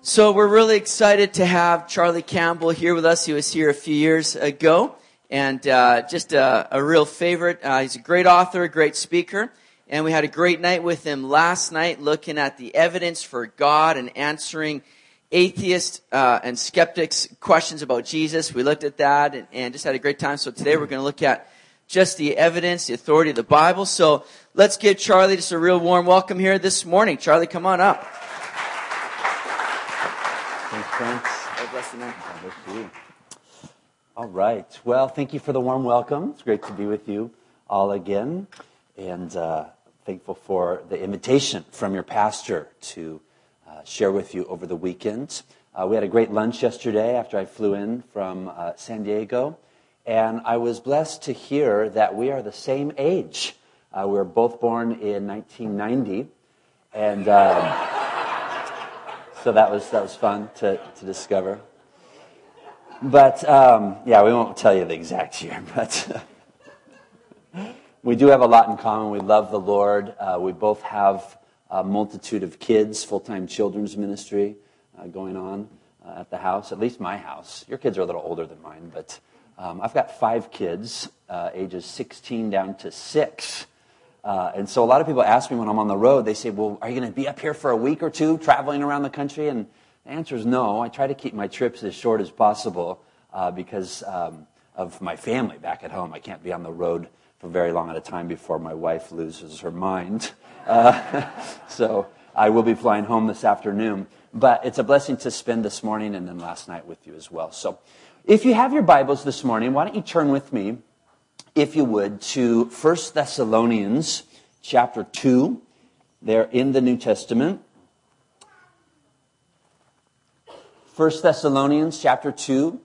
So we're really excited to have Charlie Campbell here with us. He was here a few years ago, and just a real favorite. He's a great author, a great speaker, and we had a great night with him last night looking at the evidence for God and answering atheists and skeptics' questions about Jesus. We looked at that and just had a great time. So today we're going to look at just the evidence, the authority of the Bible. So let's give Charlie just a real warm welcome here this morning. Charlie, come on up. Thanks. God bless you, man. God bless you. All right. Well, thank you for the warm welcome. It's great to be with you all again. And thankful for the invitation from your pastor to share with you over the weekend. We had a great lunch yesterday after I flew in from San Diego. And I was blessed to hear that we are the same age. We were both born in 1990. And so that was fun to discover. But, yeah, we won't tell you the exact year, but we do have a lot in common. We love the Lord. We both have a multitude of kids, full-time children's ministry going on at the house, at least my house. Your kids are a little older than mine, but I've got 5 kids, ages 16 down to 6. And so a lot of people ask me when I'm on the road, they say, well, are you going to be up here for a week or two traveling around the country? And the answer is no. I try to keep my trips as short as possible because of my family back at home. I can't be on the road for very long at a time before my wife loses her mind. So I will be flying home this afternoon. But it's a blessing to spend this morning and then last night with you as well. So if you have your Bibles this morning, why don't you turn with me, if you would, to 1 Thessalonians chapter 2. They're in the New Testament. 1 Thessalonians chapter 2.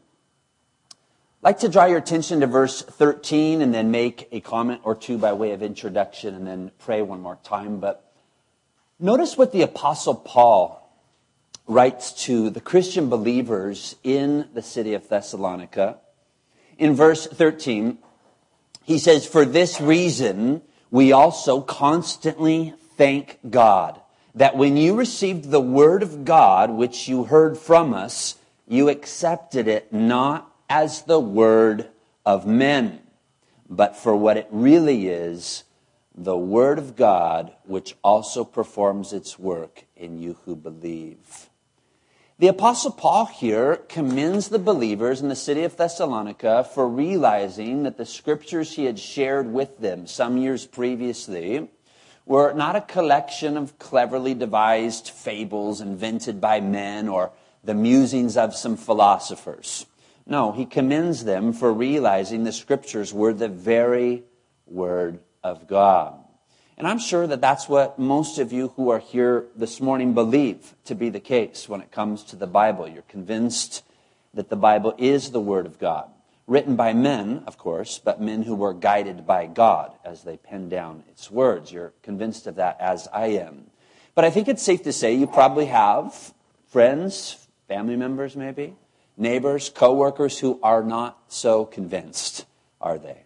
I'd like to draw your attention to verse 13 and then make a comment or two by way of introduction and then pray one more time. But notice what the Apostle Paul writes to the Christian believers in the city of Thessalonica. In verse 13, he says, "For this reason, we also constantly thank God, that when you received the word of God, which you heard from us, you accepted it not as the word of men, but for what it really is, the word of God, which also performs its work in you who believe." The Apostle Paul here commends the believers in the city of Thessalonica for realizing that the scriptures he had shared with them some years previously were not a collection of cleverly devised fables invented by men or the musings of some philosophers. No, he commends them for realizing the scriptures were the very word of God. And I'm sure that that's what most of you who are here this morning believe to be the case when it comes to the Bible. You're convinced that the Bible is the Word of God. Written by men, of course, but men who were guided by God as they penned down its words. You're convinced of that as I am. But I think it's safe to say you probably have friends, family members maybe, neighbors, co-workers who are not so convinced, are they?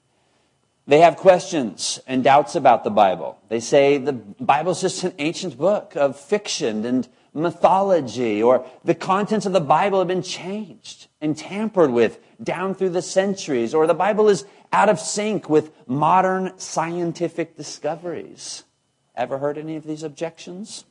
They have questions and doubts about the Bible. They say the Bible's just an ancient book of fiction and mythology, or the contents of the Bible have been changed and tampered with down through the centuries, or the Bible is out of sync with modern scientific discoveries. Ever heard any of these objections?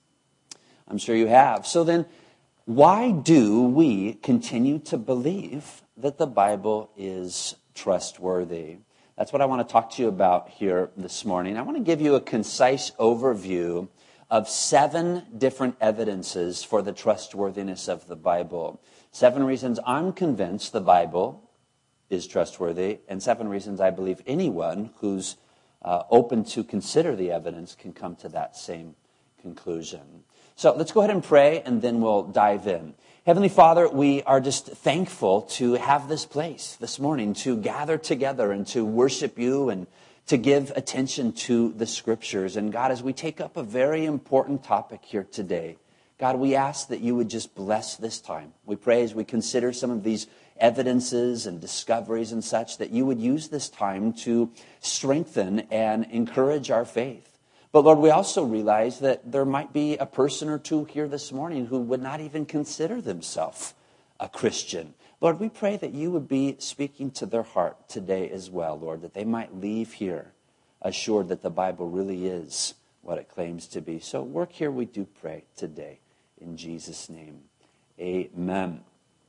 I'm sure you have. So then, why do we continue to believe that the Bible is trustworthy? That's what I want to talk to you about here this morning. I want to give you a concise overview of 7 different evidences for the trustworthiness of the Bible. 7 reasons I'm convinced the Bible is trustworthy, and 7 reasons I believe anyone who's open to consider the evidence can come to that same conclusion. So let's go ahead and pray, and then we'll dive in. Heavenly Father, we are just thankful to have this place this morning to gather together and to worship you and to give attention to the scriptures. And God, as we take up a very important topic here today, God, we ask that you would just bless this time. We pray as we consider some of these evidences and discoveries and such, that you would use this time to strengthen and encourage our faith. But Lord, we also realize that there might be a person or two here this morning who would not even consider themselves a Christian. Lord, we pray that you would be speaking to their heart today as well, Lord, that they might leave here assured that the Bible really is what it claims to be. So work here, we do pray today. In Jesus' name, amen.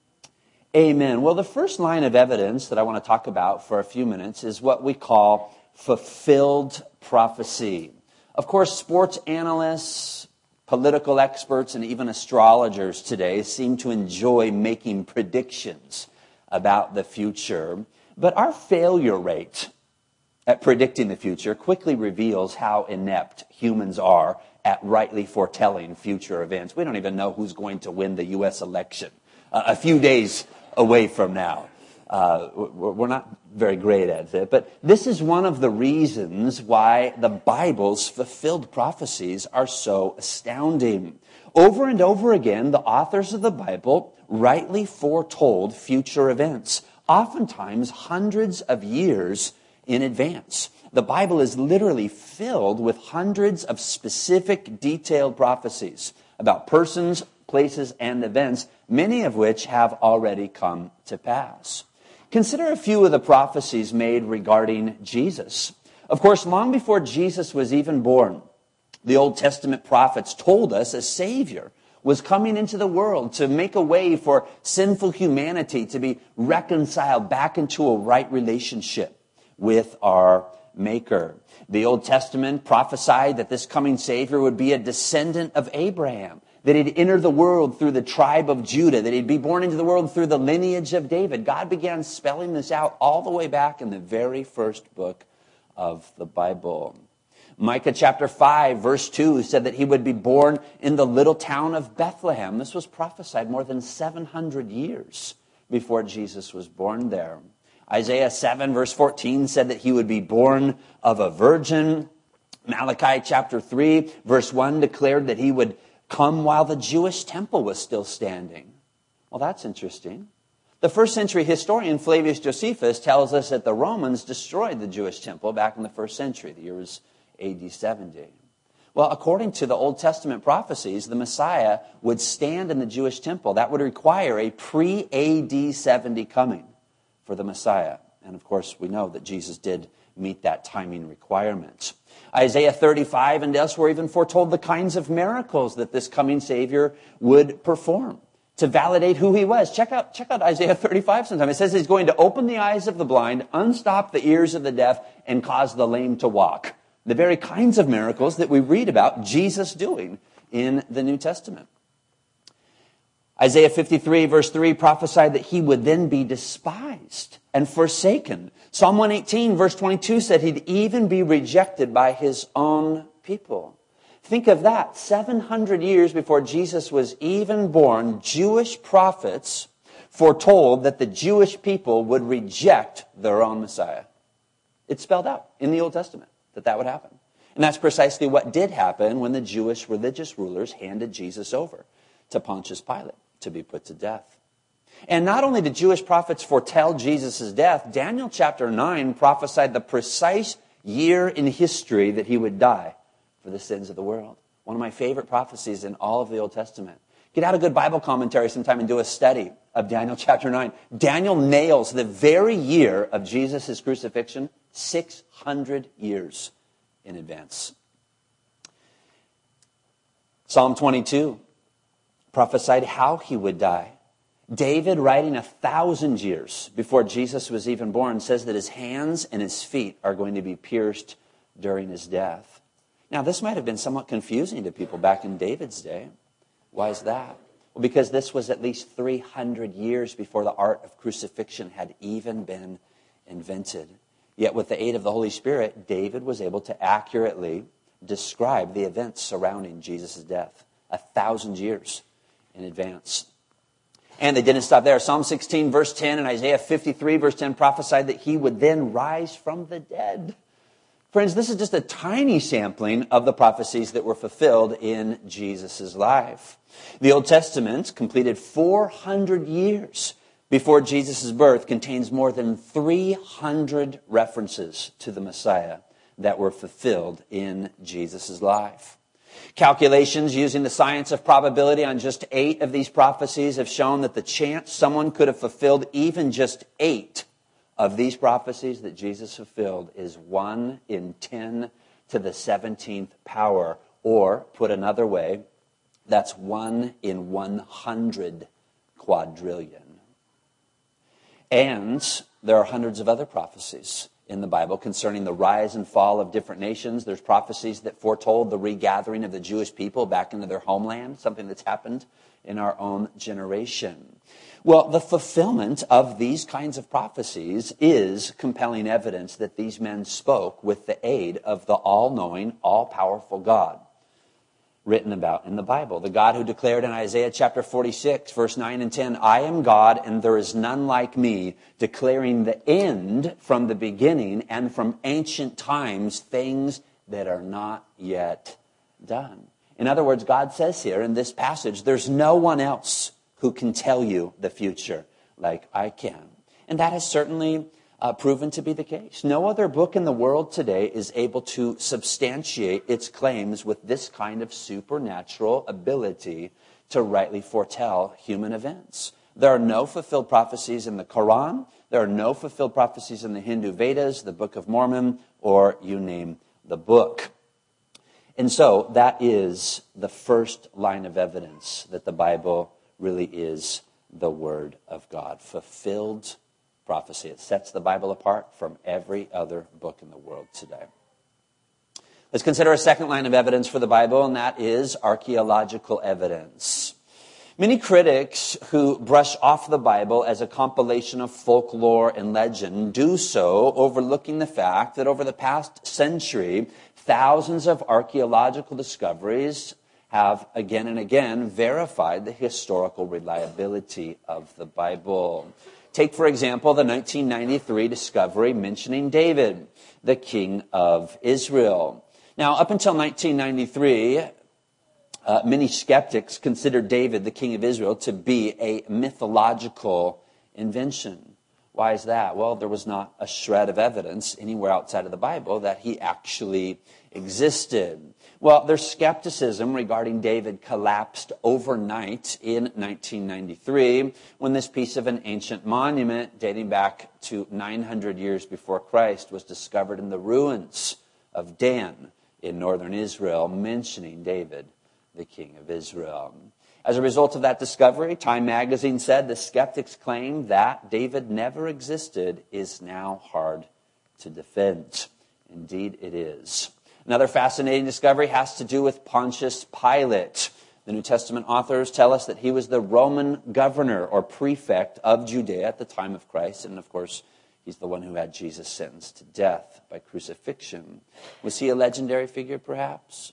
Amen. Well, the first line of evidence that I want to talk about for a few minutes is what we call fulfilled prophecy. Of course, sports analysts, political experts, and even astrologers today seem to enjoy making predictions about the future. But our failure rate at predicting the future quickly reveals how inept humans are at rightly foretelling future events. We don't even know who's going to win the U.S. election a few days away from now. We're not very great at it. But this is one of the reasons why the Bible's fulfilled prophecies are so astounding. Over and over again, the authors of the Bible rightly foretold future events, oftentimes hundreds of years in advance. The Bible is literally filled with hundreds of specific, detailed prophecies about persons, places, and events, many of which have already come to pass. Consider a few of the prophecies made regarding Jesus. Of course, long before Jesus was even born, the Old Testament prophets told us a Savior was coming into the world to make a way for sinful humanity to be reconciled back into a right relationship with our Maker. The Old Testament prophesied that this coming Savior would be a descendant of Abraham, that he'd enter the world through the tribe of Judah, that he'd be born into the world through the lineage of David. God began spelling this out all the way back in the very first book of the Bible. Micah chapter 5, verse 2 said that he would be born in the little town of Bethlehem. This was prophesied more than 700 years before Jesus was born there. Isaiah 7, verse 14 said that he would be born of a virgin. Malachi chapter 3, verse 1 declared that he would come while the Jewish temple was still standing. Well, that's interesting. The first century historian Flavius Josephus tells us that the Romans destroyed the Jewish temple back in the first century. The year was AD 70. Well, according to the Old Testament prophecies, the Messiah would stand in the Jewish temple. That would require a pre-AD 70 coming for the Messiah. And of course, we know that Jesus did meet that timing requirement. Isaiah 35 and elsewhere even foretold the kinds of miracles that this coming Savior would perform to validate who he was. Check out Isaiah 35 sometime. It says he's going to open the eyes of the blind, unstop the ears of the deaf, and cause the lame to walk. The very kinds of miracles that we read about Jesus doing in the New Testament. Isaiah 53 verse 3 prophesied that he would then be despised and forsaken. Psalm 118 verse 22 said he'd even be rejected by his own people. Think of that. 700 years before Jesus was even born, Jewish prophets foretold that the Jewish people would reject their own Messiah. It's spelled out in the Old Testament that would happen. And that's precisely what did happen when the Jewish religious rulers handed Jesus over to Pontius Pilate to be put to death. And not only did Jewish prophets foretell Jesus' death, Daniel chapter 9 prophesied the precise year in history that he would die for the sins of the world. One of my favorite prophecies in all of the Old Testament. Get out a good Bible commentary sometime and do a study of Daniel chapter 9. Daniel nails the very year of Jesus' crucifixion 600 years in advance. Psalm 22 prophesied how he would die. David, writing 1,000 years before Jesus was even born, says that his hands and his feet are going to be pierced during his death. Now, this might have been somewhat confusing to people back in David's day. Why is that? Well, because this was at least 300 years before the art of crucifixion had even been invented. Yet with the aid of the Holy Spirit, David was able to accurately describe the events surrounding Jesus' death 1,000 years in advance. And they didn't stop there. Psalm 16 verse 10 and Isaiah 53 verse 10 prophesied that he would then rise from the dead. Friends, this is just a tiny sampling of the prophecies that were fulfilled in Jesus' life. The Old Testament, completed 400 years before Jesus' birth, contains more than 300 references to the Messiah. that were fulfilled in Jesus' life. Calculations using the science of probability on just 8 of these prophecies have shown that the chance someone could have fulfilled even just 8 of these prophecies that Jesus fulfilled is 1 in 10 to the 17th power, or put another way, that's 1 in 100 quadrillion. And there are hundreds of other prophecies in the Bible concerning the rise and fall of different nations. There's prophecies that foretold the regathering of the Jewish people back into their homeland, something that's happened in our own generation. Well, the fulfillment of these kinds of prophecies is compelling evidence that these men spoke with the aid of the all-knowing, all-powerful God written about in the Bible. The God who declared in Isaiah chapter 46, verse 9 and 10, I am God and there is none like me, declaring the end from the beginning and from ancient times, things that are not yet done. In other words, God says here in this passage, there's no one else who can tell you the future like I can. And that has certainly proven to be the case. No other book in the world today is able to substantiate its claims with this kind of supernatural ability to rightly foretell human events. There are no fulfilled prophecies in the Quran. There are no fulfilled prophecies in the Hindu Vedas, the Book of Mormon, or you name the book. And so that is the first line of evidence that the Bible really is the Word of God. Fulfilled prophecy. It sets the Bible apart from every other book in the world today. Let's consider a second line of evidence for the Bible, and that is archaeological evidence. Many critics who brush off the Bible as a compilation of folklore and legend do so overlooking the fact that over the past century, thousands of archaeological discoveries have again and again verified the historical reliability of the Bible. Take, for example, the 1993 discovery mentioning David, the king of Israel. Now, up until 1993, many skeptics considered David, the king of Israel, to be a mythological invention. Why is that? Well, there was not a shred of evidence anywhere outside of the Bible that he actually existed. Well, their skepticism regarding David collapsed overnight in 1993 when this piece of an ancient monument dating back to 900 years before Christ was discovered in the ruins of Dan in northern Israel, mentioning David, the king of Israel. As a result of that discovery, Time magazine said the skeptics' claim that David never existed is now hard to defend. Indeed, it is. Another fascinating discovery has to do with Pontius Pilate. The New Testament authors tell us that he was the Roman governor or prefect of Judea at the time of Christ. And of course, he's the one who had Jesus sentenced to death by crucifixion. Was he a legendary figure, perhaps?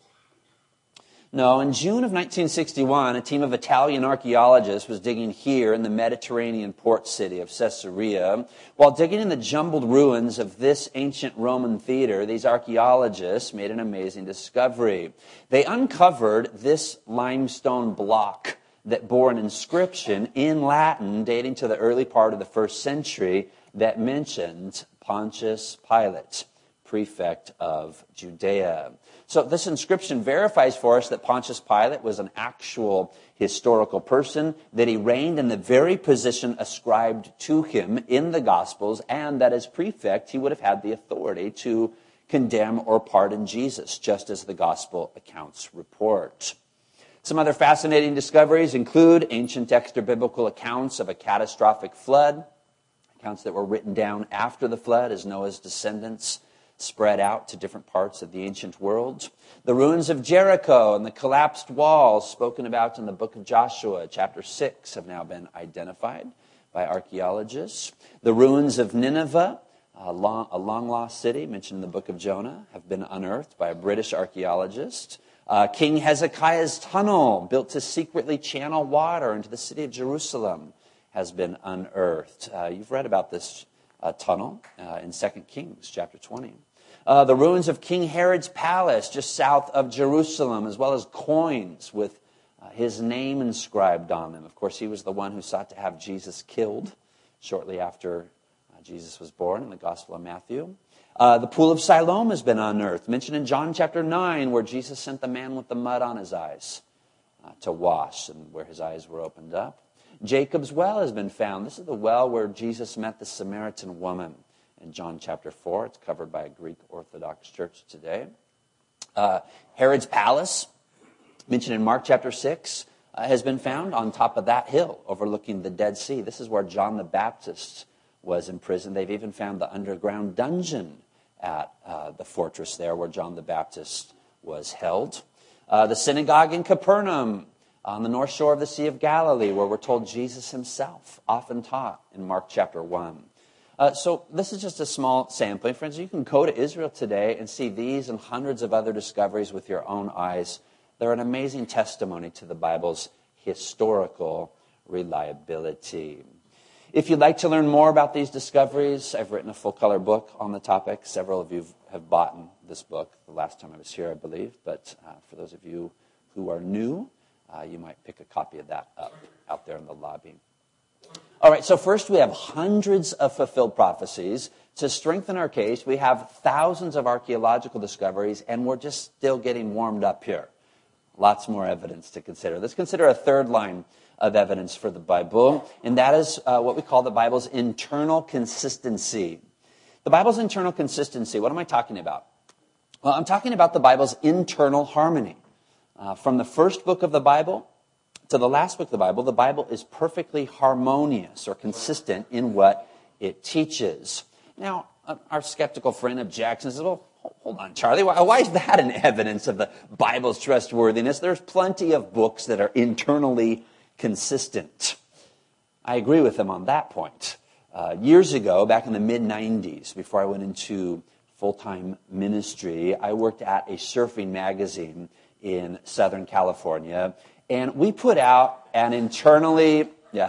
No, in June of 1961, a team of Italian archaeologists was digging here in the Mediterranean port city of Caesarea. While digging in the jumbled ruins of this ancient Roman theater, these archaeologists made an amazing discovery. They uncovered this limestone block that bore an inscription in Latin dating to the early part of the 1st century that mentioned Pontius Pilate, prefect of Judea. So this inscription verifies for us that Pontius Pilate was an actual historical person, that he reigned in the very position ascribed to him in the Gospels, and that as prefect he would have had the authority to condemn or pardon Jesus, just as the Gospel accounts report. Some other fascinating discoveries include ancient extra-biblical accounts of a catastrophic flood, accounts that were written down after the flood as Noah's descendants spread out to different parts of the ancient world. The ruins of Jericho and the collapsed walls spoken about in the book of Joshua, chapter 6, have now been identified by archaeologists. The ruins of Nineveh, a long-lost city mentioned in the book of Jonah, have been unearthed by a British archaeologist. King Hezekiah's tunnel, built to secretly channel water into the city of Jerusalem, has been unearthed. You've read about this tunnel in 2 Kings chapter 20. The ruins of King Herod's palace just south of Jerusalem, as well as coins with his name inscribed on them. Of course, he was the one who sought to have Jesus killed shortly after Jesus was born in the Gospel of Matthew. The pool of Siloam has been unearthed, mentioned in John chapter 9, where Jesus sent the man with the mud on his eyes to wash, and where his eyes were opened up. Jacob's well has been found. This is the well where Jesus met the Samaritan woman in John chapter 4. It's covered by a Greek Orthodox church today. Herod's palace, mentioned in Mark chapter 6, has been found on top of that hill overlooking the Dead Sea. This is where John the Baptist was imprisoned. They've even found the underground dungeon at the fortress there where John the Baptist was held. The synagogue in Capernaum on the north shore of the Sea of Galilee, where we're told Jesus himself often taught in Mark chapter 1. So this is just a small sampling. Friends, you can go to Israel today and see these and hundreds of other discoveries with your own eyes. They're an amazing testimony to the Bible's historical reliability. If you'd like to learn more about these discoveries, I've written a full-color book on the topic. Several of you have bought this book the last time I was here, I believe. But for those of you who are new, you might pick a copy of that up out there in the lobby. All right, so first we have hundreds of fulfilled prophecies. To strengthen our case, we have thousands of archaeological discoveries, and we're just still getting warmed up here. Lots more evidence to consider. Let's consider a third line of evidence for the Bible, and that is what we call the Bible's internal consistency. The Bible's internal consistency, what am I talking about? Well, I'm talking about the Bible's internal harmony. From the first book of the Bible to the last book of the Bible is perfectly harmonious or consistent in what it teaches. Now, our skeptical friend objects and says, well, hold on, Charlie, why is that an evidence of the Bible's trustworthiness? There's plenty of books that are internally consistent. I agree with him on that point. Years ago, back in the mid-90s, before I went into full-time ministry, I worked at a surfing magazine in Southern California, and we put out an internally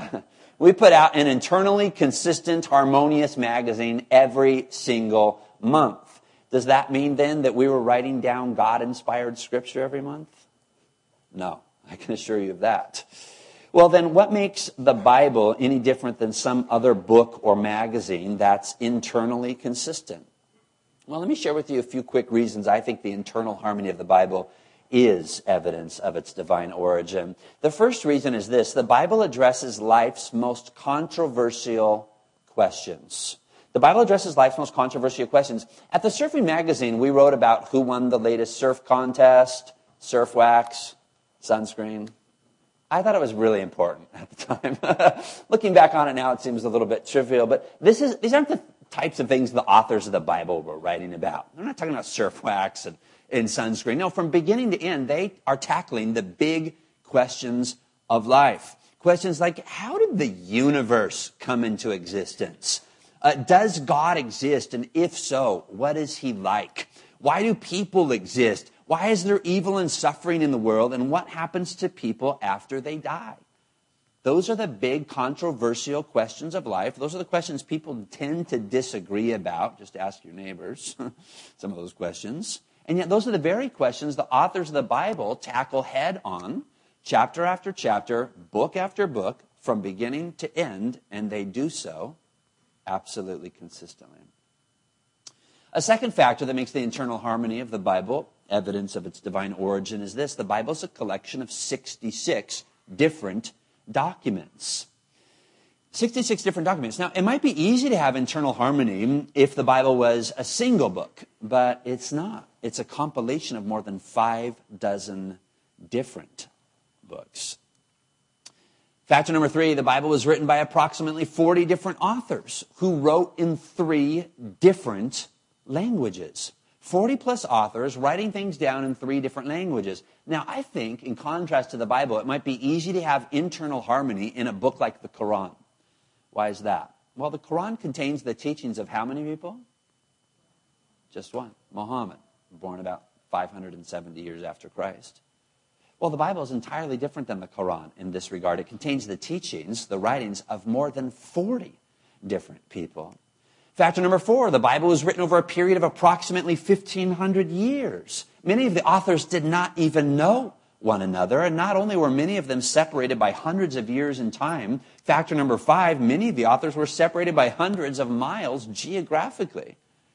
consistent, harmonious magazine every single month. Does that mean then that we were writing down God-inspired scripture every month? No, I can assure you of that. Well, then what makes the Bible any different than some other book or magazine that's internally consistent? Well, let me share with you a few quick reasons I think the internal harmony of the Bible is evidence of its divine origin. The first reason is this: the Bible addresses life's most controversial questions. The Bible addresses life's most controversial questions. At the Surfing Magazine, we wrote about who won the latest surf contest, surf wax, sunscreen. I thought it was really important at the time. Looking back on it now, it seems a little bit trivial, but these aren't the types of things the authors of the Bible were writing about. They're not talking about surf wax and sunscreen. No, from beginning to end, they are tackling the big questions of life. Questions like, how did the universe come into existence? Does God exist? And if so, what is he like? Why do people exist? Why is there evil and suffering in the world? And what happens to people after they die? Those are the big controversial questions of life. Those are the questions people tend to disagree about. Just ask your neighbors some of those questions. And yet those are the very questions the authors of the Bible tackle head on, chapter after chapter, book after book, from beginning to end, and they do so absolutely consistently. A second factor that makes the internal harmony of the Bible evidence of its divine origin is this: the Bible is a collection of 66 different documents. 66 different documents. Now, it might be easy to have internal harmony if the Bible was a single book, but it's not. It's a compilation of more than 6 different books. Factor number 3, the Bible was written by approximately 40 different authors who wrote in 3 different languages. 40 plus authors writing things down in 3 different languages. Now, I think, in contrast to the Bible, it might be easy to have internal harmony in a book like the Quran. Why is that? Well, the Quran contains the teachings of how many people? Just one, Muhammad, born about 570 years after Christ. Well, the Bible is entirely different than the Quran in this regard. It contains the teachings, the writings of more than 40 different people. Factor number 4, the Bible was written over a period of approximately 1,500 years. Many of the authors did not even know one another, and not only were many of them separated by hundreds of years in time, factor number 5, many of the authors were separated by hundreds of miles geographically.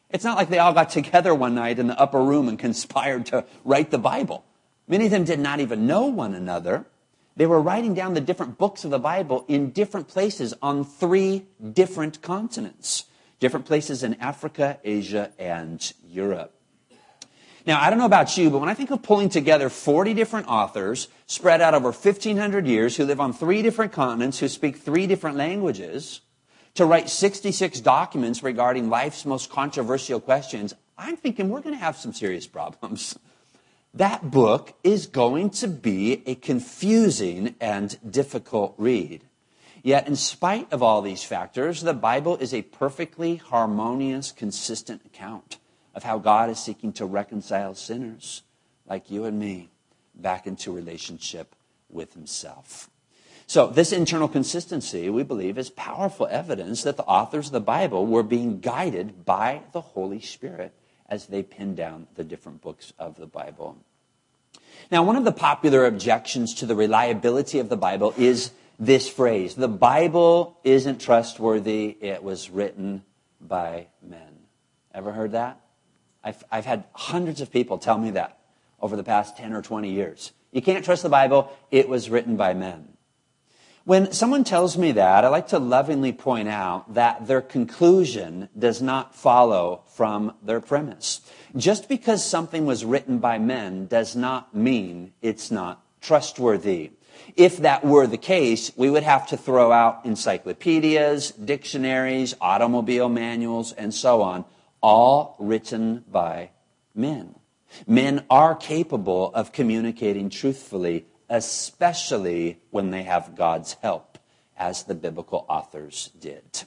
It's not like they all got together one night in the upper room and conspired to write the Bible. Many of them did not even know one another. They were writing down the different books of the Bible in different places on 3 different continents. Different places in Africa, Asia, and Europe. Now, I don't know about you, but when I think of pulling together 40 different authors spread out over 1,500 years who live on 3 different continents, who speak 3 different languages, to write 66 documents regarding life's most controversial questions, I'm thinking we're going to have some serious problems. That book is going to be a confusing and difficult read. Yet, in spite of all these factors, the Bible is a perfectly harmonious, consistent account of how God is seeking to reconcile sinners like you and me back into relationship with himself. So this internal consistency, we believe, is powerful evidence that the authors of the Bible were being guided by the Holy Spirit as they pinned down the different books of the Bible. Now, one of the popular objections to the reliability of the Bible is this phrase: the Bible isn't trustworthy, it was written by men. Ever heard that? I've had hundreds of people tell me that over the past 10 or 20 years. You can't trust the Bible, it was written by men. When someone tells me that, I like to lovingly point out that their conclusion does not follow from their premise. Just because something was written by men does not mean it's not trustworthy. If that were the case, we would have to throw out encyclopedias, dictionaries, automobile manuals, and so on, all written by men. Men are capable of communicating truthfully, especially when they have God's help, as the biblical authors did.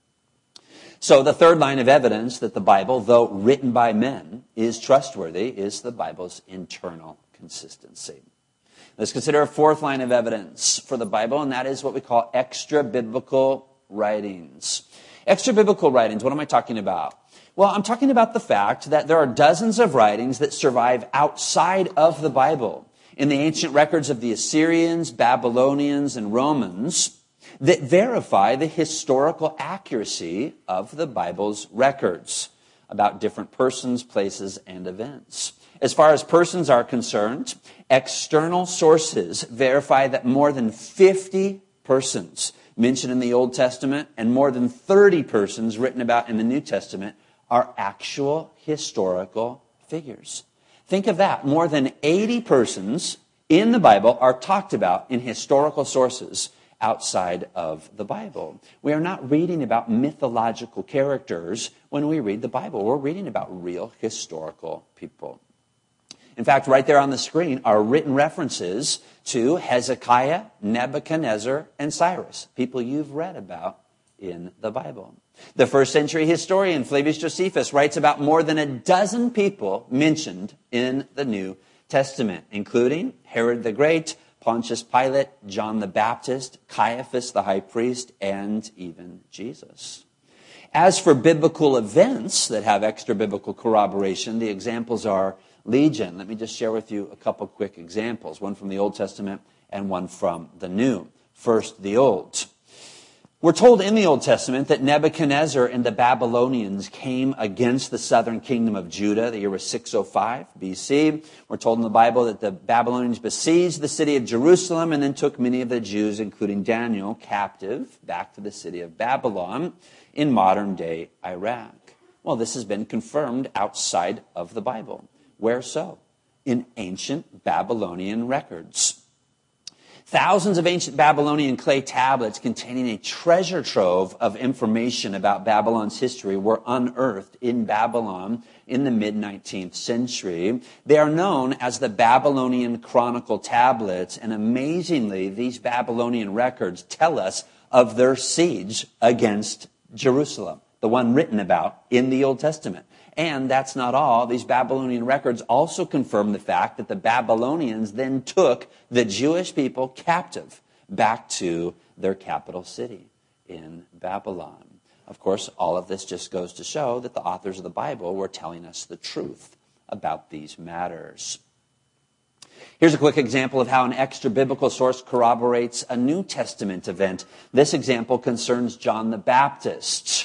So the third line of evidence that the Bible, though written by men, is trustworthy is the Bible's internal consistency. Let's consider a fourth line of evidence for the Bible, and that is what we call extra-biblical writings. Extra-biblical writings, what am I talking about? Well, I'm talking about the fact that there are dozens of writings that survive outside of the Bible in the ancient records of the Assyrians, Babylonians, and Romans that verify the historical accuracy of the Bible's records about different persons, places, and events. As far as persons are concerned, external sources verify that more than 50 persons mentioned in the Old Testament and more than 30 persons written about in the New Testament are actual historical figures. Think of that. More than 80 persons in the Bible are talked about in historical sources outside of the Bible. We are not reading about mythological characters when we read the Bible. We're reading about real historical people. In fact, right there on the screen are written references to Hezekiah, Nebuchadnezzar, and Cyrus, people you've read about in the Bible. The first century historian Flavius Josephus writes about more than a dozen people mentioned in the New Testament, including Herod the Great, Pontius Pilate, John the Baptist, Caiaphas the high priest, and even Jesus. As for biblical events that have extra-biblical corroboration, the examples are legion. Let me just share with you a couple quick examples, one from the Old Testament and one from the New. First, the Old. We're told in the Old Testament that Nebuchadnezzar and the Babylonians came against the southern kingdom of Judah. The year was 605 BC. We're told in the Bible that the Babylonians besieged the city of Jerusalem and then took many of the Jews, including Daniel, captive back to the city of Babylon in modern-day Iraq. Well, this has been confirmed outside of the Bible. Where so? In ancient Babylonian records. Thousands of ancient Babylonian clay tablets containing a treasure trove of information about Babylon's history were unearthed in Babylon in the mid-19th century. They are known as the Babylonian Chronicle tablets, and amazingly, these Babylonian records tell us of their siege against Jerusalem, the one written about in the Old Testament. And that's not all. These Babylonian records also confirm the fact that the Babylonians then took the Jewish people captive back to their capital city in Babylon. Of course, all of this just goes to show that the authors of the Bible were telling us the truth about these matters. Here's a quick example of how an extra-biblical source corroborates a New Testament event. This example concerns John the Baptist.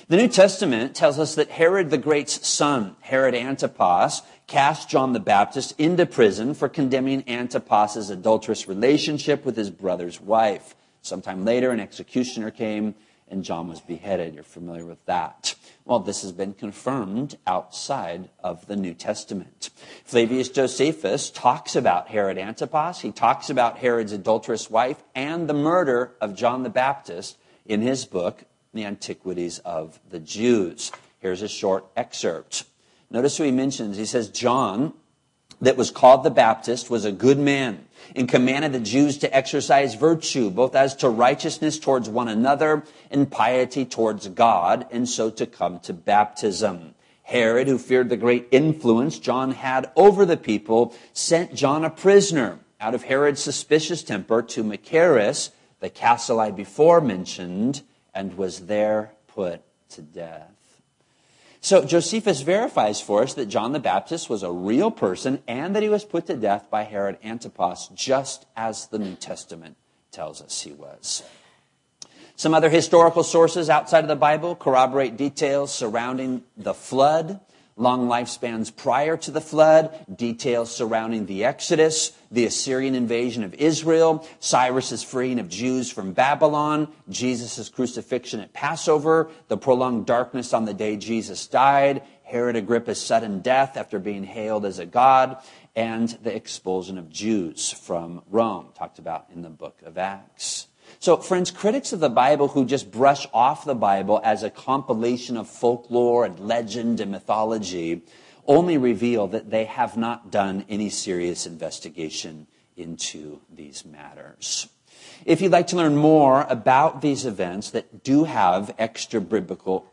The New Testament tells us that Herod the Great's son, Herod Antipas, cast John the Baptist into prison for condemning Antipas's adulterous relationship with his brother's wife. Sometime later, an executioner came and John was beheaded. You're familiar with that. Well, this has been confirmed outside of the New Testament. Flavius Josephus talks about Herod Antipas. He talks about Herod's adulterous wife and the murder of John the Baptist in his book, The Antiquities of the Jews. Here's a short excerpt. Notice who he mentions. He says, John, that was called the Baptist, was a good man and commanded the Jews to exercise virtue, both as to righteousness towards one another and piety towards God, and so to come to baptism. Herod, who feared the great influence John had over the people, sent John a prisoner out of Herod's suspicious temper to Machaerus, the castle I before mentioned, and was there put to death. So Josephus verifies for us that John the Baptist was a real person and that he was put to death by Herod Antipas, just as the New Testament tells us he was. Some other historical sources outside of the Bible corroborate details surrounding the flood, long lifespans prior to the flood, details surrounding the Exodus, the Assyrian invasion of Israel, Cyrus's freeing of Jews from Babylon, Jesus' crucifixion at Passover, the prolonged darkness on the day Jesus died, Herod Agrippa's sudden death after being hailed as a god, and the expulsion of Jews from Rome, talked about in the book of Acts. So, friends, critics of the Bible who just brush off the Bible as a compilation of folklore and legend and mythology only reveal that they have not done any serious investigation into these matters. If you'd like to learn more about these events that do have extra biblical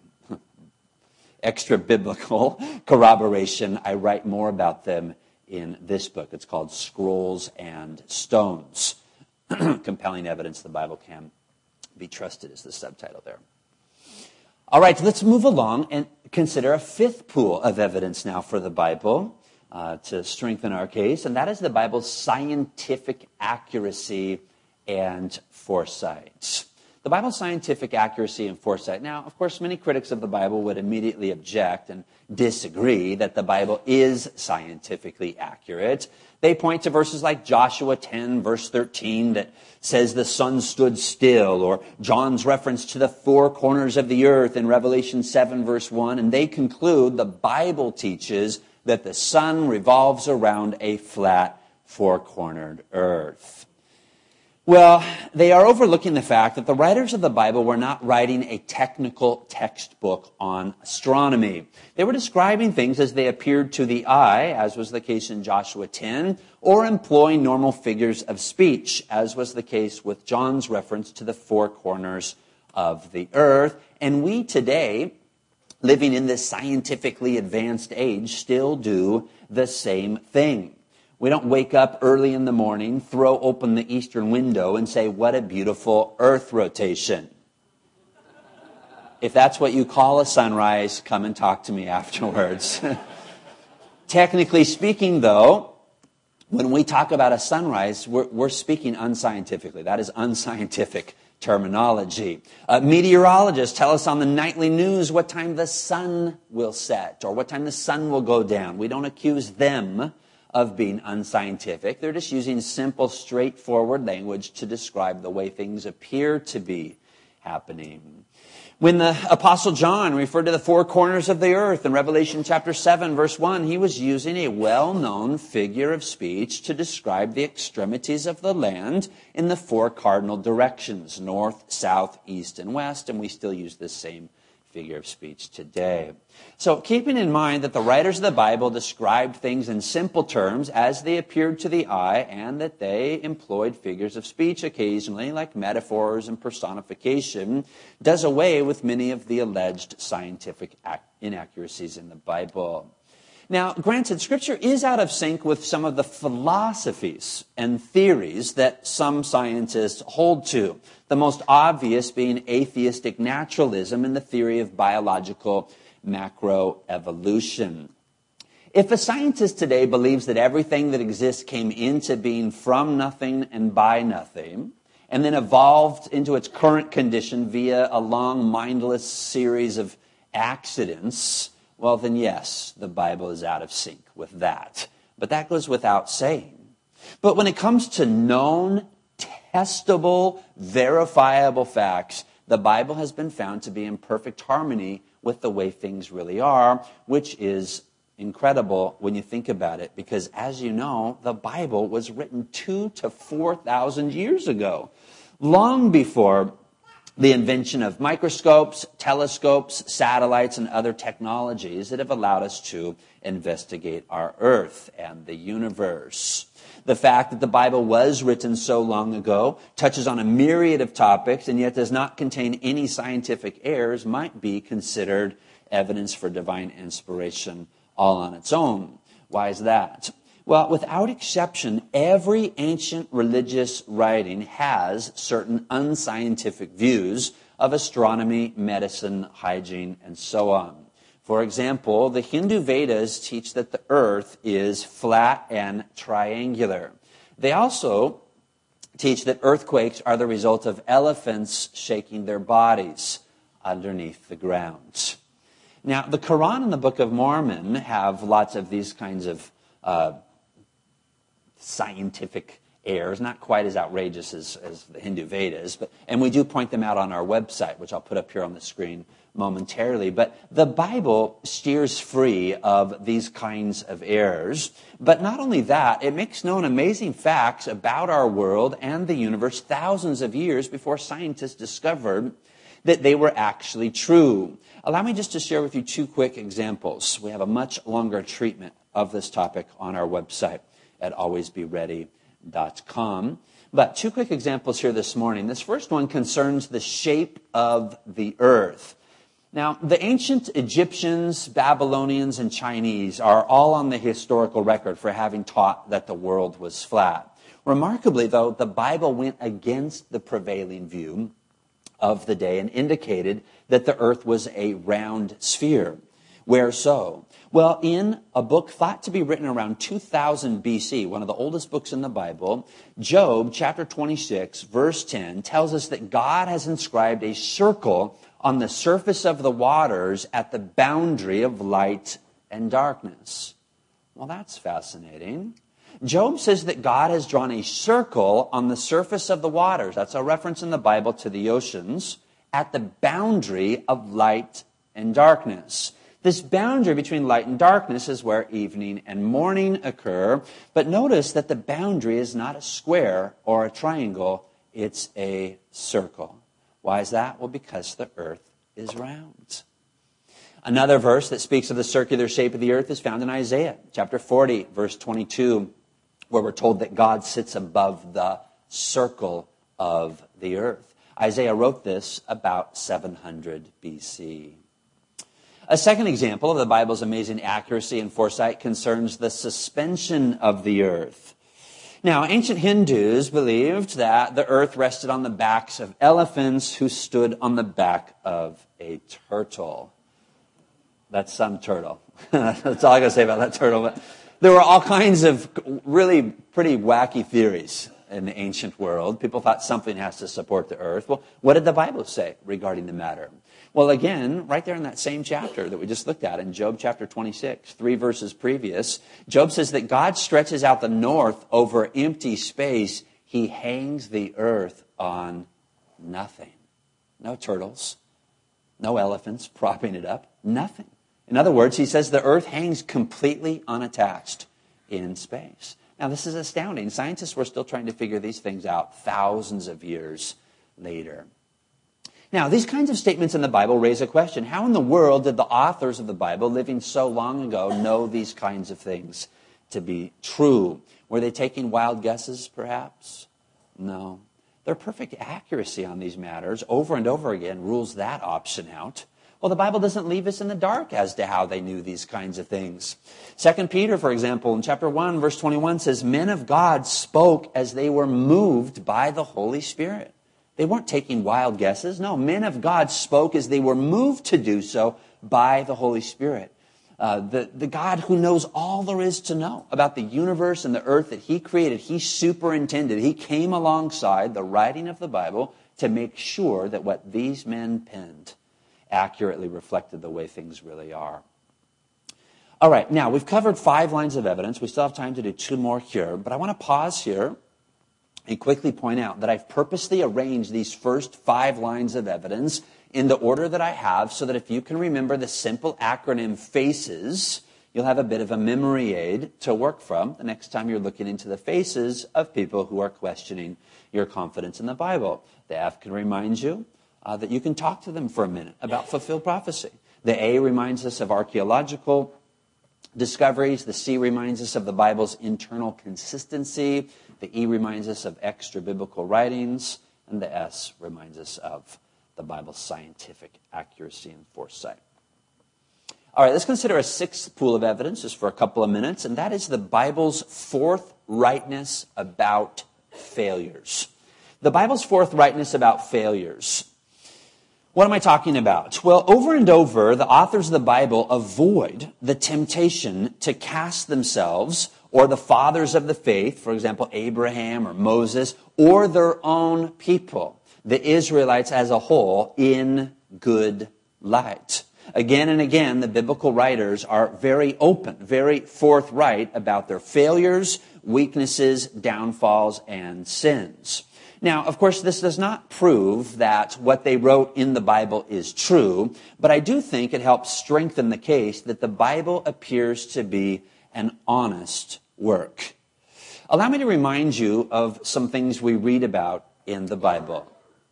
corroboration, I write more about them in this book. It's called Scrolls and Stones. Compelling evidence the Bible can be trusted is the subtitle there. All right, let's move along and consider a fifth pool of evidence now for the Bible to strengthen our case, and that is the Bible's scientific accuracy and foresight. The Bible's scientific accuracy and foresight. Now, of course, many critics of the Bible would immediately object and disagree that the Bible is scientifically accurate. They point to verses like Joshua 10, verse 13, that says the sun stood still, or John's reference to the four corners of the earth in Revelation 7, verse 1, and they conclude the Bible teaches that the sun revolves around a flat, four-cornered earth. Well, they are overlooking the fact that the writers of the Bible were not writing a technical textbook on astronomy. They were describing things as they appeared to the eye, as was the case in Joshua 10, or employing normal figures of speech, as was the case with John's reference to the four corners of the earth. And we today, living in this scientifically advanced age, still do the same thing. We don't wake up early in the morning, throw open the eastern window, and say, what a beautiful earth rotation. If that's what you call a sunrise, come and talk to me afterwards. Technically speaking, though, when we talk about a sunrise, we're speaking unscientifically. That is unscientific terminology. Meteorologists tell us on the nightly news what time the sun will set or what time the sun will go down. We don't accuse them of being unscientific. They're just using simple, straightforward language to describe the way things appear to be happening. When the Apostle John referred to the four corners of the earth in Revelation chapter 7, verse 1, he was using a well-known figure of speech to describe the extremities of the land in the four cardinal directions, north, south, east, and west, and we still use this same figure of speech today. So keeping in mind that the writers of the Bible described things in simple terms as they appeared to the eye, and that they employed figures of speech occasionally, like metaphors and personification, does away with many of the alleged scientific inaccuracies in the Bible. Now, granted, Scripture is out of sync with some of the philosophies and theories that some scientists hold to, the most obvious being atheistic naturalism and the theory of biological macroevolution. If a scientist today believes that everything that exists came into being from nothing and by nothing, and then evolved into its current condition via a long, mindless series of accidents, well, then yes, the Bible is out of sync with that. But that goes without saying. But when it comes to known, testable, verifiable facts, the Bible has been found to be in perfect harmony with the way things really are, which is incredible when you think about it, because as you know, the Bible was written 2,000 to 4,000 years ago, long before the invention of microscopes, telescopes, satellites, and other technologies that have allowed us to investigate our earth and the universe. The fact that the Bible was written so long ago, touches on a myriad of topics, and yet does not contain any scientific errors might be considered evidence for divine inspiration all on its own. Why is that? Well, without exception, every ancient religious writing has certain unscientific views of astronomy, medicine, hygiene, and so on. For example, the Hindu Vedas teach that the earth is flat and triangular. They also teach that earthquakes are the result of elephants shaking their bodies underneath the ground. Now, the Quran and the Book of Mormon have lots of these kinds of scientific errors, not quite as outrageous as the Hindu Vedas, and we do point them out on our website, which I'll put up here on the screen momentarily. But the Bible steers free of these kinds of errors. But not only that, it makes known amazing facts about our world and the universe thousands of years before scientists discovered that they were actually true. Allow me just to share with you two quick examples. We have a much longer treatment of this topic on our website at alwaysbeready.com. But two quick examples here this morning. This first one concerns the shape of the earth. Now, the ancient Egyptians, Babylonians, and Chinese are all on the historical record for having taught that the world was flat. Remarkably, though, the Bible went against the prevailing view of the day and indicated that the earth was a round sphere. Where so? Well, in a book thought to be written around 2000 BC, one of the oldest books in the Bible, Job chapter 26, verse 10, tells us that God has inscribed a circle on the surface of the waters at the boundary of light and darkness. Well, that's fascinating. Job says that God has drawn a circle on the surface of the waters. That's a reference in the Bible to the oceans, at the boundary of light and darkness. This boundary between light and darkness is where evening and morning occur. But notice that the boundary is not a square or a triangle. It's a circle. Why is that? Well, because the earth is round. Another verse that speaks of the circular shape of the earth is found in Isaiah chapter 40, verse 22, where we're told that God sits above the circle of the earth. Isaiah wrote this about 700 BC. A second example of the Bible's amazing accuracy and foresight concerns the suspension of the earth. Now, ancient Hindus believed that the earth rested on the backs of elephants who stood on the back of a turtle. That's some turtle. That's all I got to say about that turtle. But there were all kinds of really pretty wacky theories in the ancient world. People thought something has to support the earth. Well, what did the Bible say regarding the matter? Well, again, right there in that same chapter that we just looked at in Job chapter 26, 3 verses previous, Job says that God stretches out the north over empty space. He hangs the earth on nothing. No turtles, no elephants propping it up, nothing. In other words, he says the earth hangs completely unattached in space. Now, this is astounding. Scientists were still trying to figure these things out thousands of years later. Now, these kinds of statements in the Bible raise a question. How in the world did the authors of the Bible, living so long ago, know these kinds of things to be true? Were they taking wild guesses, perhaps? No. Their perfect accuracy on these matters over and over again rules that option out. Well, the Bible doesn't leave us in the dark as to how they knew these kinds of things. 2 Peter, for example, in chapter 1, verse 21 says, men of God spoke as they were moved by the Holy Spirit. They weren't taking wild guesses. No, men of God spoke as they were moved to do so by the Holy Spirit. the God who knows all there is to know about the universe and the earth that he created, he superintended. He came alongside the writing of the Bible to make sure that what these men penned accurately reflected the way things really are. All right, now we've covered 5 lines of evidence. We still have time to do 2 more here, but I want to pause here and quickly point out that I've purposely arranged these first 5 lines of evidence in the order that I have so that if you can remember the simple acronym FACES, you'll have a bit of a memory aid to work from the next time you're looking into the faces of people who are questioning your confidence in the Bible. The F can remind you that you can talk to them for a minute about fulfilled prophecy. The A reminds us of archaeological discoveries. The C reminds us of the Bible's internal consistency. The E reminds us of extra biblical writings. And the S reminds us of the Bible's scientific accuracy and foresight. All right, let's consider a 6th pool of evidence just for a couple of minutes, and that is the Bible's forthrightness about failures. The Bible's forthrightness about failures. What am I talking about? Well, over and over, the authors of the Bible avoid the temptation to cast themselves or the fathers of the faith, for example, Abraham or Moses, or their own people, the Israelites as a whole, in good light. Again and again, the biblical writers are very open, very forthright about their failures, weaknesses, downfalls, and sins. Now, of course, this does not prove that what they wrote in the Bible is true, but I do think it helps strengthen the case that the Bible appears to be an honest work. Allow me to remind you of some things we read about in the Bible.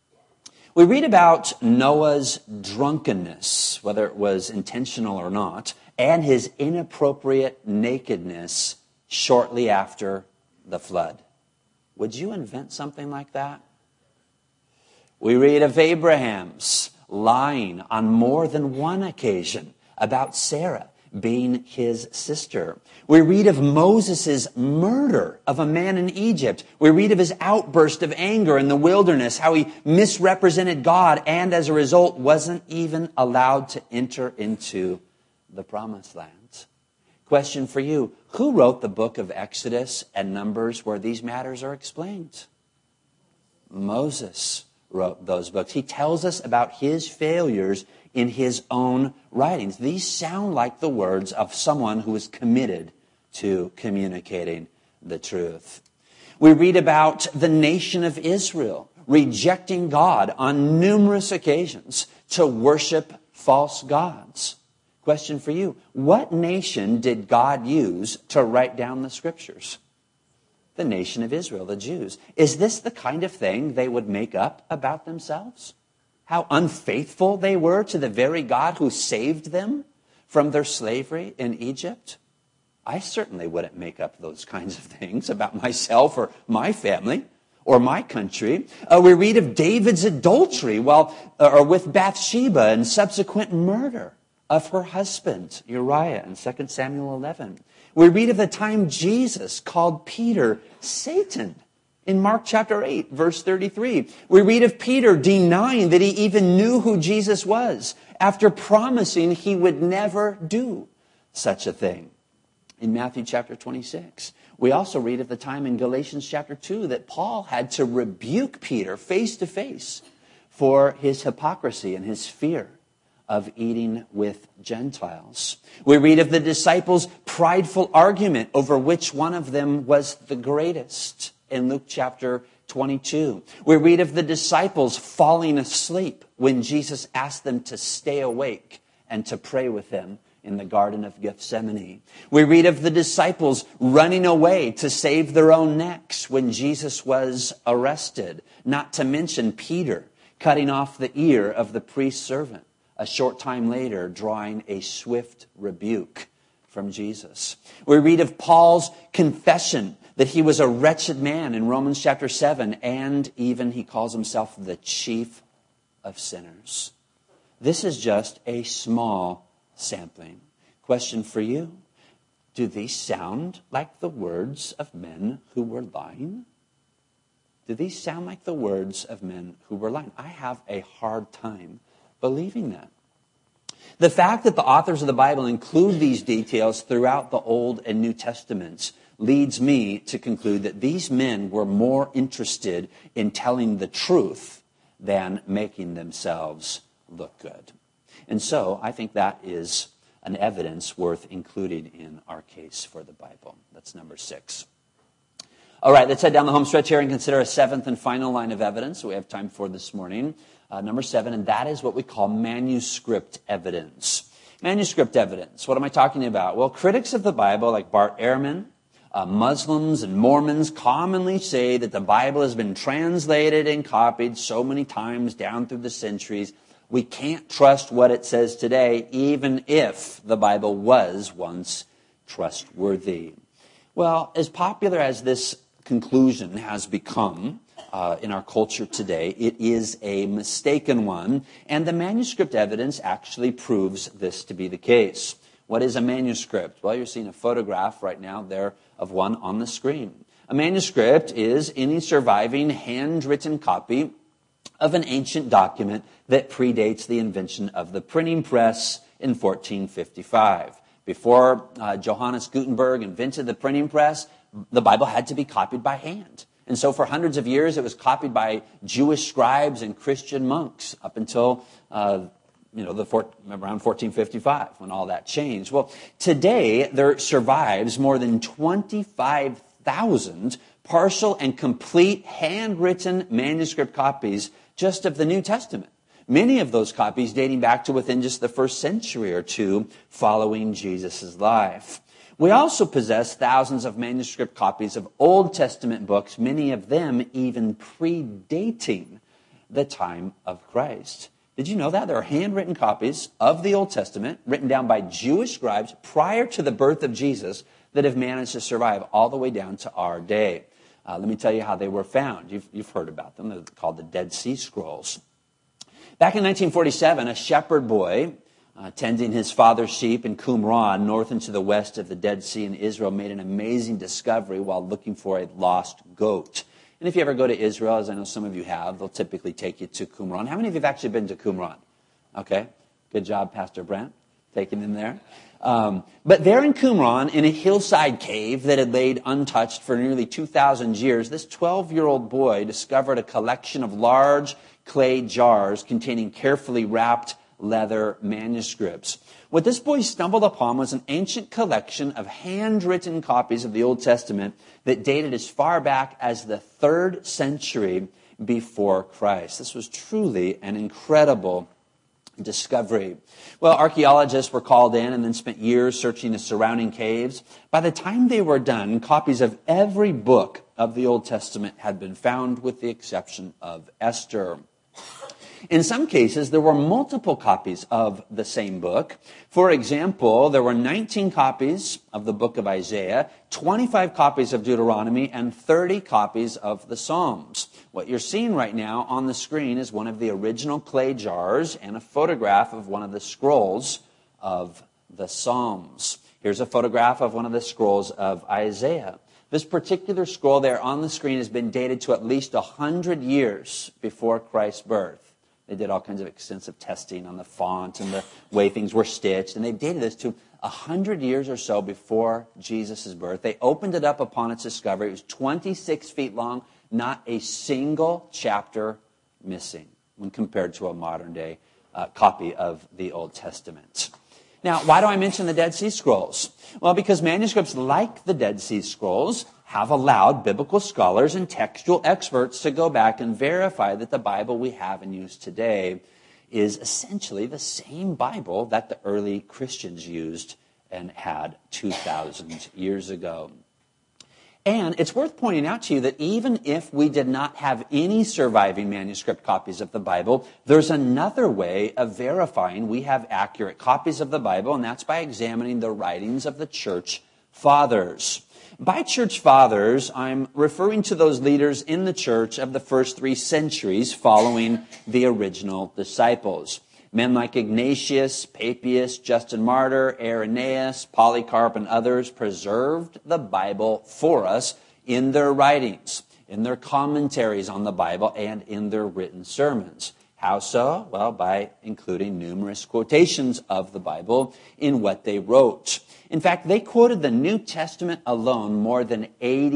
We read about Noah's drunkenness, whether it was intentional or not, and his inappropriate nakedness shortly after the flood. Would you invent something like that? We read of Abraham's lying on more than one occasion about Sarah being his sister. We read of Moses' murder of a man in Egypt. We read of his outburst of anger in the wilderness, how he misrepresented God and as a result wasn't even allowed to enter into the promised land. Question for you, who wrote the book of Exodus and Numbers where these matters are explained? Moses wrote those books. He tells us about his failures in his own writings. These sound like the words of someone who is committed to communicating the truth. We read about the nation of Israel rejecting God on numerous occasions to worship false gods. Question for you, what nation did God use to write down the scriptures? The nation of Israel, the Jews. Is this the kind of thing they would make up about themselves? How unfaithful they were to the very God who saved them from their slavery in Egypt? I certainly wouldn't make up those kinds of things about myself or my family or my country. We read of David's adultery with Bathsheba and subsequent murder of her husband, Uriah, in 2 Samuel 11. We read of the time Jesus called Peter Satan in Mark chapter 8, verse 33. We read of Peter denying that he even knew who Jesus was after promising he would never do such a thing. In Matthew chapter 26, we also read of the time in Galatians chapter 2 that Paul had to rebuke Peter face to face for his hypocrisy and his fear of eating with Gentiles. We read of the disciples' prideful argument over which one of them was the greatest in Luke chapter 22. We read of the disciples falling asleep when Jesus asked them to stay awake and to pray with him in the Garden of Gethsemane. We read of the disciples running away to save their own necks when Jesus was arrested, not to mention Peter cutting off the ear of the priest's servant, a short time later drawing a swift rebuke from Jesus. We read of Paul's confession that he was a wretched man in Romans chapter 7, and even he calls himself the chief of sinners. This is just a small sampling. Question for you, do these sound like the words of men who were lying? Do these sound like the words of men who were lying? I have a hard time believing that. The fact that the authors of the Bible include these details throughout the Old and New Testaments leads me to conclude that these men were more interested in telling the truth than making themselves look good. And so I think that is an evidence worth including in our case for the Bible. That's number 6. All right, let's head down the home stretch here and consider a seventh and final line of evidence we have time for this morning. Number 7, and that is what we call manuscript evidence. Manuscript evidence. What am I talking about? Well, critics of the Bible like Bart Ehrman, Muslims and Mormons commonly say that the Bible has been translated and copied so many times down through the centuries, we can't trust what it says today, even if the Bible was once trustworthy. Well, as popular as this conclusion has become in our culture today, it is a mistaken one, and the manuscript evidence actually proves this to be the case. What is a manuscript? Well, you're seeing a photograph right now there of one on the screen. A manuscript is any surviving handwritten copy of an ancient document that predates the invention of the printing press in 1455. Before Johannes Gutenberg invented the printing press, the Bible had to be copied by hand. And so for hundreds of years, it was copied by Jewish scribes and Christian monks up until around 1455, when all that changed. Well, today, there survives more than 25,000 partial and complete handwritten manuscript copies just of the New Testament. Many of those copies dating back to within just the first century or two following Jesus' life. We also possess thousands of manuscript copies of Old Testament books, many of them even predating the time of Christ. Did you know that? There are handwritten copies of the Old Testament written down by Jewish scribes prior to the birth of Jesus that have managed to survive all the way down to our day. Let me tell you how they were found. You've heard about them. They're called the Dead Sea Scrolls. Back in 1947, a shepherd boy tending his father's sheep in Qumran, north and to the west of the Dead Sea in Israel, made an amazing discovery while looking for a lost goat. And if you ever go to Israel, as I know some of you have, they'll typically take you to Qumran. How many of you have actually been to Qumran? Okay, good job, Pastor Brent, taking them there. But there in Qumran, in a hillside cave that had laid untouched for nearly 2,000 years, this 12-year-old boy discovered a collection of large clay jars containing carefully wrapped leather manuscripts. What this boy stumbled upon was an ancient collection of handwritten copies of the Old Testament that dated as far back as the 3rd century before Christ. This was truly an incredible discovery. Well, archaeologists were called in and then spent years searching the surrounding caves. By the time they were done, copies of every book of the Old Testament had been found, with the exception of Esther. In some cases, there were multiple copies of the same book. For example, there were 19 copies of the book of Isaiah, 25 copies of Deuteronomy, and 30 copies of the Psalms. What you're seeing right now on the screen is one of the original clay jars and a photograph of one of the scrolls of the Psalms. Here's a photograph of one of the scrolls of Isaiah. This particular scroll there on the screen has been dated to at least 100 years before Christ's birth. They did all kinds of extensive testing on the font and the way things were stitched, and they dated this to 100 years or so before Jesus' birth. They opened it up upon its discovery. It was 26 feet long, not a single chapter missing when compared to a modern-day copy of the Old Testament. Now, why do I mention the Dead Sea Scrolls? Well, because manuscripts like the Dead Sea Scrolls have allowed biblical scholars and textual experts to go back and verify that the Bible we have in use today is essentially the same Bible that the early Christians used and had 2,000 years ago. And it's worth pointing out to you that even if we did not have any surviving manuscript copies of the Bible, there's another way of verifying we have accurate copies of the Bible, and that's by examining the writings of the church fathers. By church fathers, I'm referring to those leaders in the church of the first 3 centuries following the original disciples. Men like Ignatius, Papias, Justin Martyr, Irenaeus, Polycarp, and others preserved the Bible for us in their writings, in their commentaries on the Bible, and in their written sermons. How so? Well, by including numerous quotations of the Bible in what they wrote. In fact, they quoted the New Testament alone more than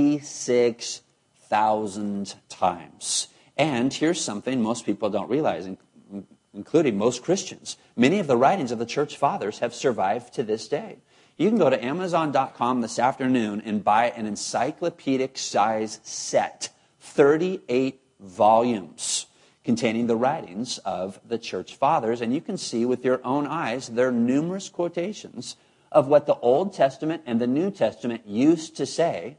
86,000 times. And here's something most people don't realize, including most Christians. Many of the writings of the church fathers have survived to this day. You can go to Amazon.com this afternoon and buy an encyclopedic size set, 38 volumes, containing the writings of the church fathers. And you can see with your own eyes their numerous quotations of what the Old Testament and the New Testament used to say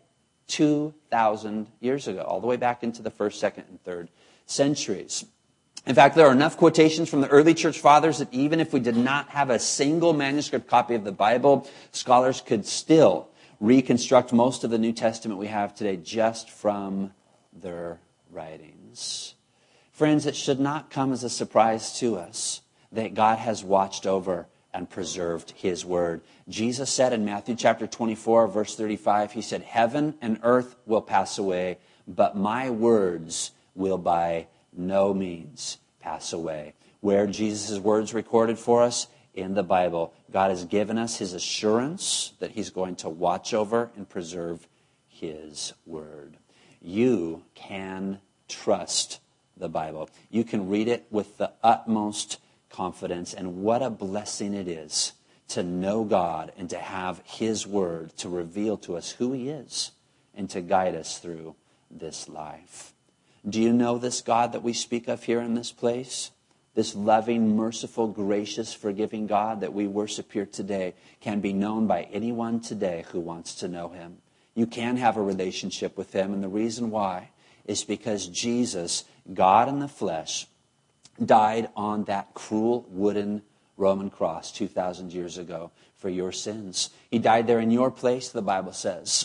2,000 years ago, all the way back into the 1st, 2nd, and 3rd centuries. In fact, there are enough quotations from the early church fathers that even if we did not have a single manuscript copy of the Bible, scholars could still reconstruct most of the New Testament we have today just from their writings. Friends, it should not come as a surprise to us that God has watched over and preserved his word. Jesus said in Matthew chapter 24, verse 35, he said, "Heaven and earth will pass away, but my words will by no means pass away." Where Jesus' words recorded for us? In the Bible. God has given us his assurance that he's going to watch over and preserve his word. You can trust the Bible. You can read it with the utmost confidence. And what a blessing it is to know God and to have his word to reveal to us who he is and to guide us through this life. Do you know this God that we speak of here in this place? This loving, merciful, gracious, forgiving God that we worship here today can be known by anyone today who wants to know him. You can have a relationship with him, and the reason why is because Jesus, God in the flesh, died on that cruel wooden Roman cross 2,000 years ago for your sins. He died there in your place, the Bible says,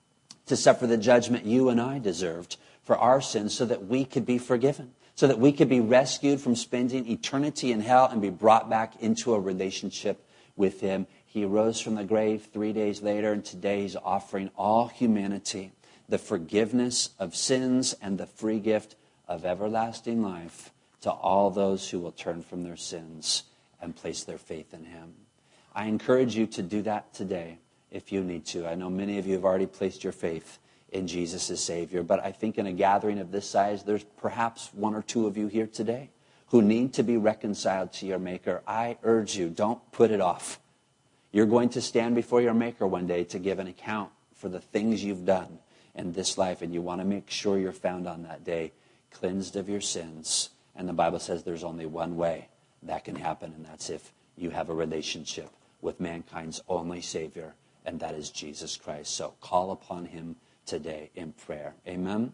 to suffer the judgment you and I deserved for our sins so that we could be forgiven, so that we could be rescued from spending eternity in hell and be brought back into a relationship with him. He rose from the grave 3 days later, and today he's offering all humanity the forgiveness of sins and the free gift of everlasting life to all those who will turn from their sins and place their faith in him. I encourage you to do that today if you need to. I know many of you have already placed your faith in Jesus as Savior, but I think in a gathering of this size, there's perhaps one or two of you here today who need to be reconciled to your Maker. I urge you, don't put it off. You're going to stand before your Maker one day to give an account for the things you've done in this life, and you want to make sure you're found on that day cleansed of your sins. And the Bible says there's only one way that can happen, and that's if you have a relationship with mankind's only Savior, and that is Jesus Christ. So call upon him today in prayer. Amen?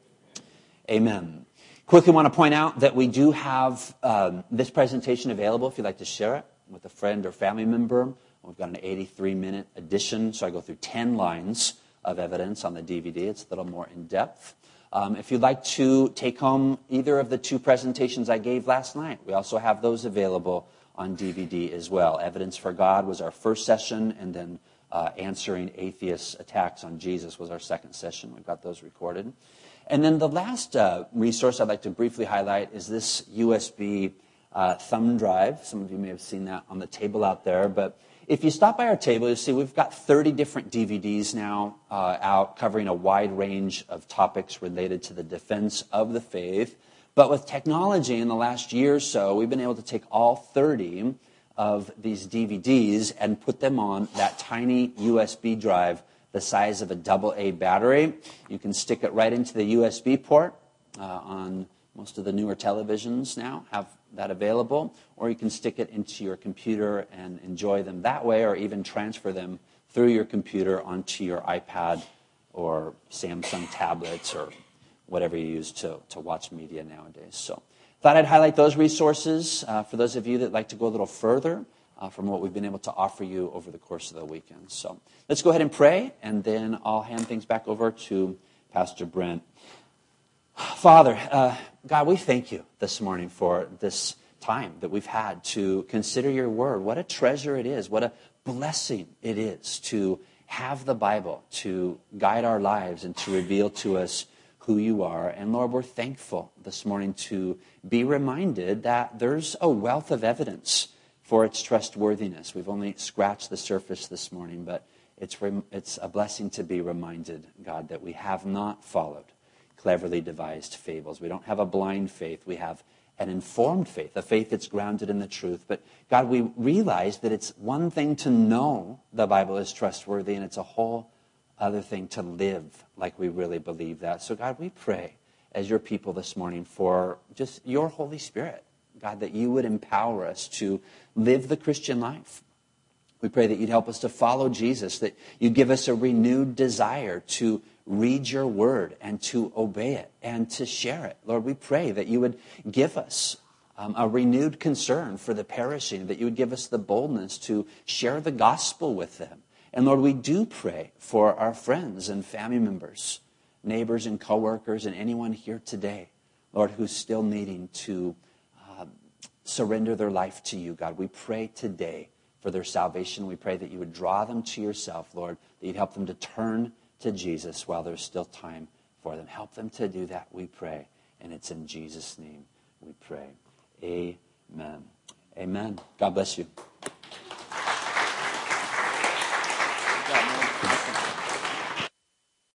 Amen. Quickly want to point out that we do have this presentation available if you'd like to share it with a friend or family member. We've got an 83-minute edition, so I go through 10 lines of evidence on the DVD. It's a little more in-depth. If you'd like to take home either of the two presentations I gave last night, we also have those available on DVD as well. Evidence for God was our first session, and then Answering Atheists' Attacks on Jesus was our second session. We've got those recorded. And then the last resource I'd like to briefly highlight is this USB thumb drive. Some of you may have seen that on the table out there, but if you stop by our table, you'll see we've got 30 different DVDs now out covering a wide range of topics related to the defense of the faith. But with technology in the last year or so, we've been able to take all 30 of these DVDs and put them on that tiny USB drive the size of a AA battery. You can stick it right into the USB port on most of the newer televisions now have that available, or you can stick it into your computer and enjoy them that way, or even transfer them through your computer onto your iPad or Samsung tablets or whatever you use to watch media nowadays. So thought I'd highlight those resources for those of you that like to go a little further from what we've been able to offer you over the course of the weekend. So let's go ahead and pray, and then I'll hand things back over to Pastor Brent. Father, God, we thank you this morning for this time that we've had to consider your word. What a treasure it is. What a blessing it is to have the Bible to guide our lives and to reveal to us who you are. And Lord, we're thankful this morning to be reminded that there's a wealth of evidence for its trustworthiness. We've only scratched the surface this morning, but it's a blessing to be reminded, God, that we have not followed cleverly devised fables. We don't have a blind faith. We have an informed faith, a faith that's grounded in the truth. But God, we realize that it's one thing to know the Bible is trustworthy, and it's a whole other thing to live like we really believe that. So God, we pray as your people this morning for just your Holy Spirit, God, that you would empower us to live the Christian life. We pray that you'd help us to follow Jesus, that you'd give us a renewed desire to read your word and to obey it and to share it. Lord, we pray that you would give us a renewed concern for the perishing, that you would give us the boldness to share the gospel with them. And Lord, we do pray for our friends and family members, neighbors and coworkers, and anyone here today, Lord, who's still needing to surrender their life to you, God. We pray today for their salvation. We pray that you would draw them to yourself, Lord, that you'd help them to turn to Jesus while there's still time for them. Help them to do that, we pray. And it's in Jesus' name we pray. Amen. Amen. God bless you.